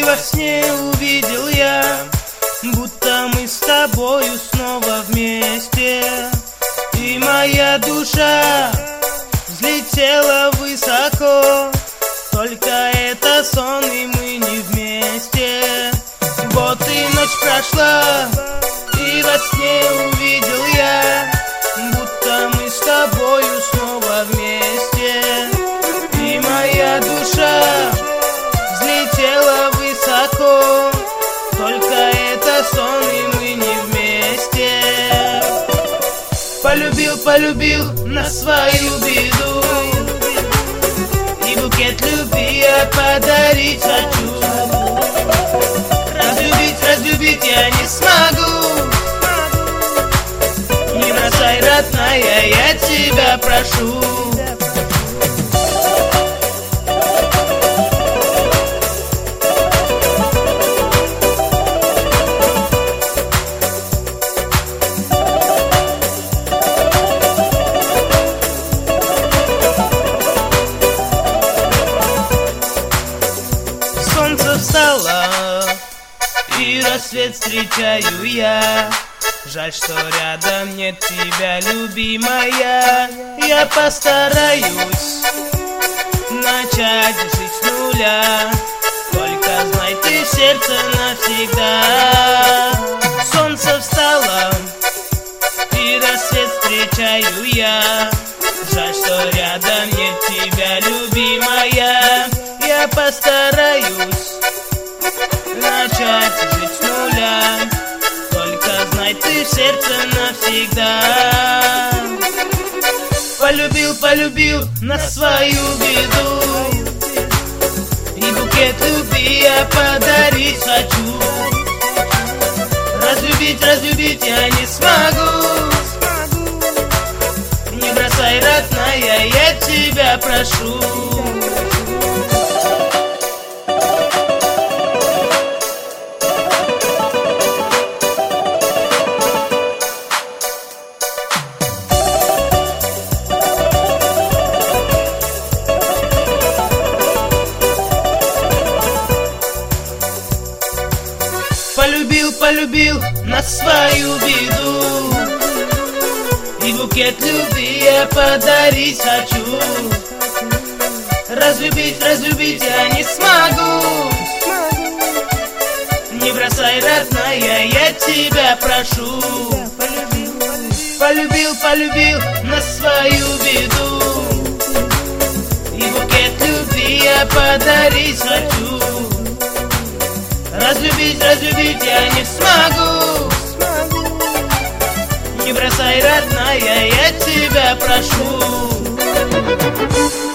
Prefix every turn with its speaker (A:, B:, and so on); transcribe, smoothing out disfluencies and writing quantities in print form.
A: во сне увидел я, будто мы с тобою снова вместе. И моя душа взлетела высоко, только это сон, и мы не вместе. Вот и ночь прошла, и во сне увидел я, будто мы с тобою снова вместе. И моя душа взлетела высоко, только это сон, и мы не вместе. Полюбил, полюбил на свою беду, и букет любви я подарить хочу. Разлюбить, разлюбить я не смогу. Не бросай, родная, я тебя прошу. Солнце встало, и рассвет встречаю я. Жаль, что рядом нет тебя, любимая. Я постараюсь начать жить с нуля, только знай, ты в сердце навсегда. Солнце встало, и рассвет встречаю я. Жаль, что рядом нет тебя, любимая. Я постараюсь начать жить с нуля, только знай, ты в сердце навсегда. Полюбил, полюбил на свою беду, и букет любви я подарить хочу. Разлюбить, разлюбить я не смогу. Не бросай, родная, я тебя прошу. Полюбил, полюбил на свою беду, и букет любви я подарить хочу. Разлюбить, разлюбить я не смогу. Не бросай, родная, я тебя прошу. Полюбил, полюбил на свою беду, и букет любви я подарить хочу. Разлюбить, разлюбить я не смогу. Не бросай, родная, я тебя прошу.